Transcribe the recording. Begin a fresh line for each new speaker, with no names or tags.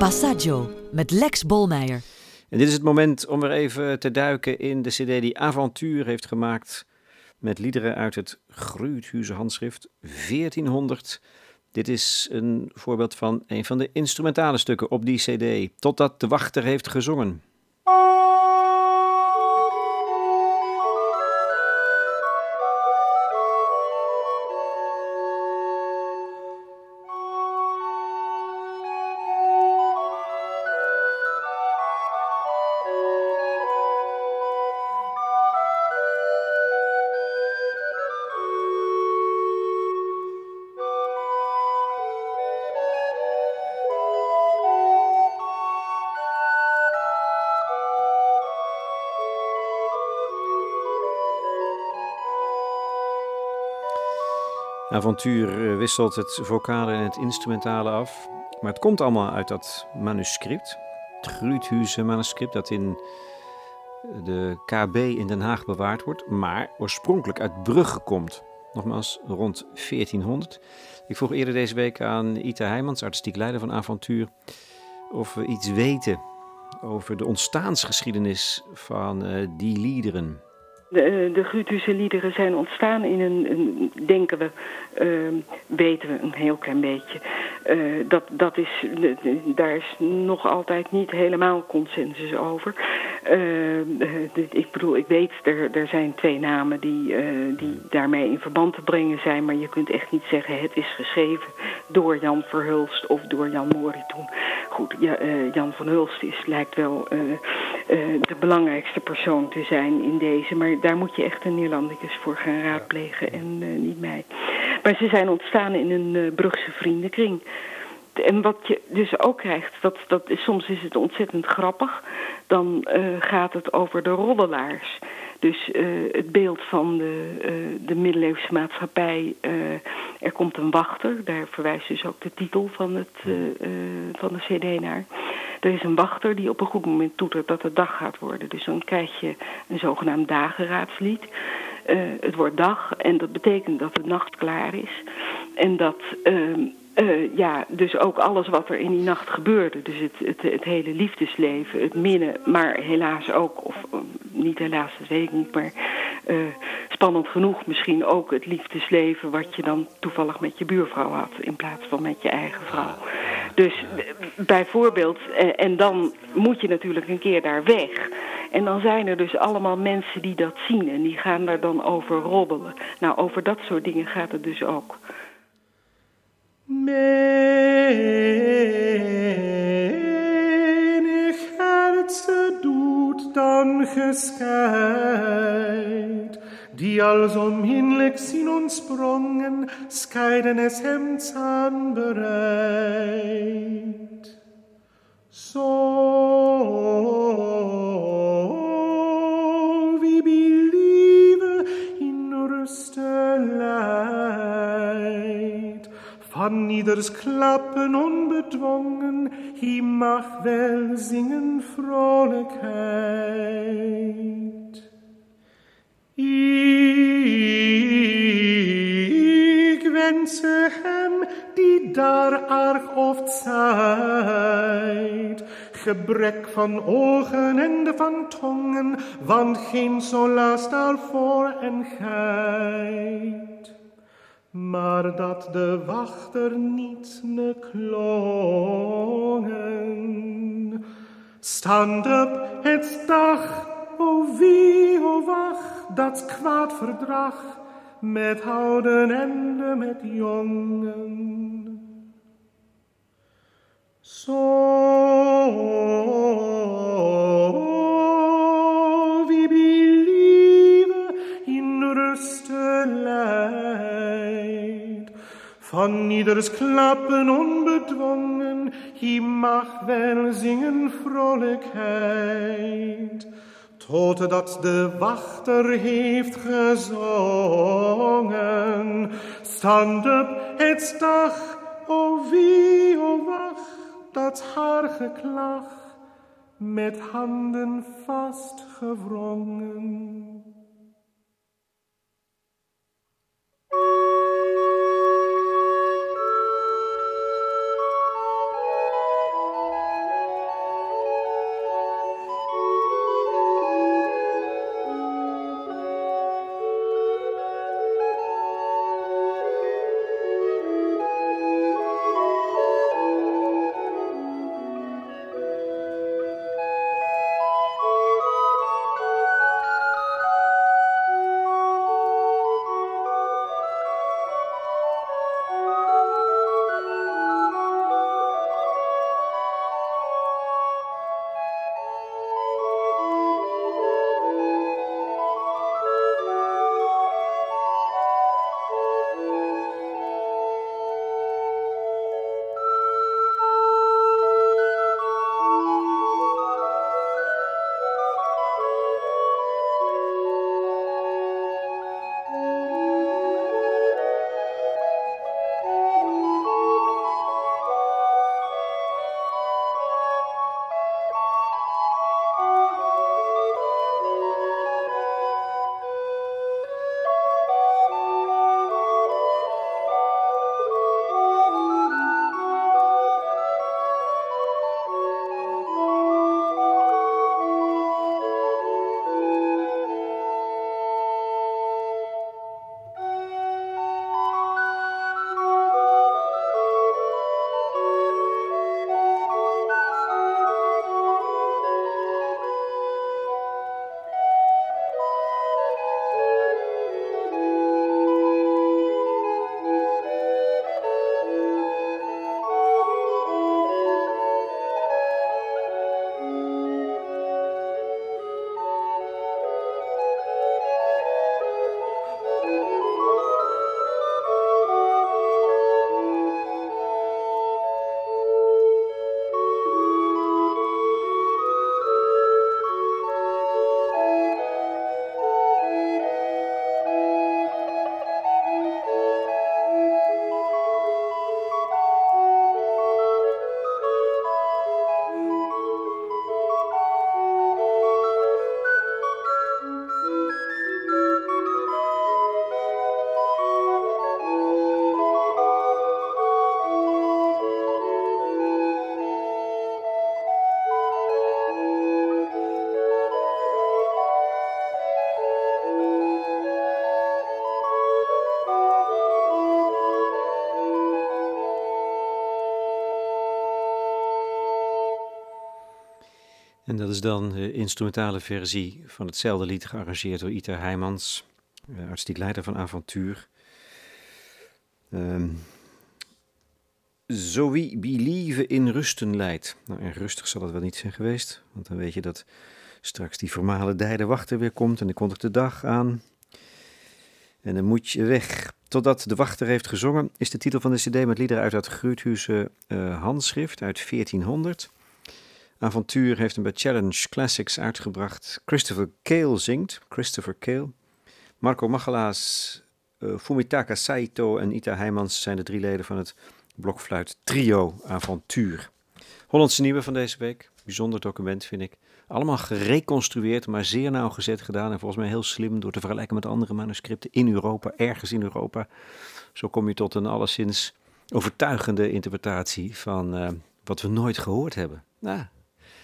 Passaggio met Lex Bolmeijer.
En dit is het moment om weer even te duiken in de cd die Avontuur heeft gemaakt met liederen uit het Gruithuizen handschrift 1400. Dit is een voorbeeld van een van de instrumentale stukken op die cd, Totdat de Wachter heeft gezongen. Avontuur wisselt het vocale en het instrumentale af. Maar het komt allemaal uit dat manuscript. Het Gruithuizen manuscript dat in de KB in Den Haag bewaard wordt. Maar oorspronkelijk uit Brugge komt. Nogmaals rond 1400. Ik vroeg eerder deze week aan Ita Heijmans, artistiek leider van Avontuur, of we iets weten over de ontstaansgeschiedenis van die liederen.
De Gruithuizen liederen zijn ontstaan in denken we, weten we een heel klein beetje. Daar is nog altijd niet helemaal consensus over. Ik weet, er zijn twee namen die daarmee in verband te brengen zijn, maar je kunt echt niet zeggen het is geschreven door Jan Verhulst of door Jan Mori toen. Goed, Jan van Hulst lijkt wel de belangrijkste persoon te zijn in deze, maar daar moet je echt een Neerlandicus voor gaan raadplegen en niet mij. Maar ze zijn ontstaan in een Brugse vriendenkring. En wat je dus ook krijgt, soms is het ontzettend grappig, dan gaat het over de roddelaars. Dus het beeld van de middeleeuwse maatschappij, er komt een wachter, daar verwijst dus ook de titel van de cd naar. Er is een wachter die op een goed moment toetert dat het dag gaat worden. Dus dan krijg je een zogenaamd dageraadslied. Het wordt dag en dat betekent dat de nacht klaar is. En dat dus ook alles wat er in die nacht gebeurde. Dus het hele liefdesleven, het minnen, maar helaas ook, of niet helaas, dat weet ik niet, maar spannend genoeg misschien ook het liefdesleven wat je dan toevallig met je buurvrouw had in plaats van met je eigen vrouw. Dus bijvoorbeeld, en dan moet je natuurlijk een keer daar weg. En dan zijn er dus allemaal mensen die dat zien en die gaan daar dan over roddelen. Nou, over dat soort dingen gaat het dus ook.
Menig herze doet dan gescheid, die als onminlijk zien ontsprongen, scheiden es hemds aanbereid. Zo wie believe in ruste leid, van ieders klappen onbedwongen, hij mag wel zingen vrolijkheid. Ik wense hem die daar arg oft zijt, gebrek van ogen en van tongen, want geen solaas daarvoor en geit. Maar dat de wachter niet ne klongen. Stand op het dag, o wie, o wacht, dat kwaad verdrag, met ouden en met jongen. Zo wie believe in ruste leid, van ieders klappen onbedwongen, hij mag wel zingen vrolijkheid, totdat de wachter heeft gezongen. Stand op het dag, o wie, o wacht, dat haar geklag, met handen vastgewrongen.
En dat is dan de instrumentale versie van hetzelfde lied, gearrangeerd door Ita Heijmans, artistiek leider van Avontuur. Zo wie believe in rusten leidt. Nou, en rustig zal het wel niet zijn geweest, want dan weet je dat straks die formale dijde wachter weer komt en dan kondigt de dag aan. En dan moet je weg. Totdat de wachter heeft gezongen, is de titel van de cd met liederen uit het Gruuthuizen handschrift uit 1400. Avontuur heeft hem bij Challenge Classics uitgebracht. Christopher Cale zingt. Christopher Cale. Marco Magalaas, Fumitaka Saito en Ita Heijmans zijn de 3 leden van het blokfluit trio Avontuur. Hollandse nieuwe van deze week. Bijzonder document vind ik. Allemaal gereconstrueerd, maar zeer nauwgezet gedaan. En volgens mij heel slim door te vergelijken met andere manuscripten in Europa, ergens in Europa. Zo kom je tot een alleszins overtuigende interpretatie van wat we nooit gehoord hebben. Nou,